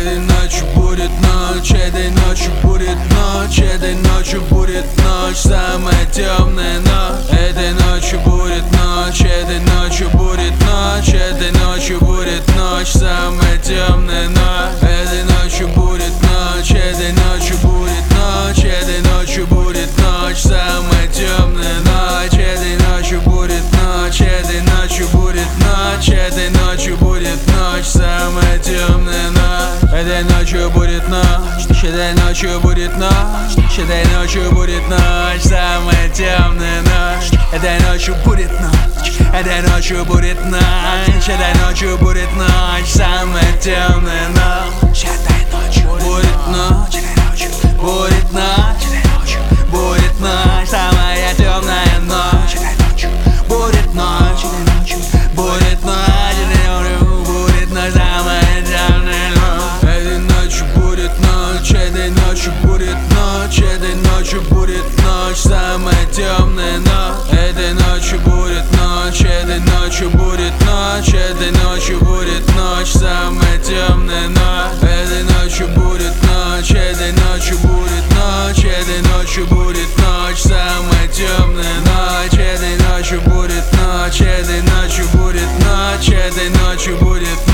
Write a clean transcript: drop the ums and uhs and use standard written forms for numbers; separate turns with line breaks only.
Этой ночью будет ночь, этой ночью будет ночь, этой ночью будет ночь, самая темная ночь. Этой ночью будет ночь, этой ночью будет ночь, этой ночью будет ночь, самая темная ночь. Этой ночью будет ночь, этой ночью будет ночь, этой ночью будет ночь, самая темная ночь. Этой ночью будет ночь, этой ночью будет ночь, этой ночью будет ночь, самая темная ночь. Этой ночью будет ночь, этой ночью будет ночь, этой ночью будет ночь, самая темная ночь. Этой ночью будет ночь, этой ночью будет ночь, этой ночью будет ночь, самая темная ночь. Этой ночью будет ночь, будет ночь, будет ночь, самая темная ночь. Будет ночь, будет ночь, будет ночь, самая темная ночь. Этой ночью будет ночь, этой ночью будет ночь, этой ночью будет ночь, самая темная ночь. Этой ночью будет ночь, этой ночью будет ночь, этой ночью будет ночь, самая темная ночь. Этой ночью будет ночь, этой ночью будет ночь, этой ночью будет ночь, самая темная ночь. Этой ночью будет ночь, этой ночью будет ночь, этой ночью будет ночь.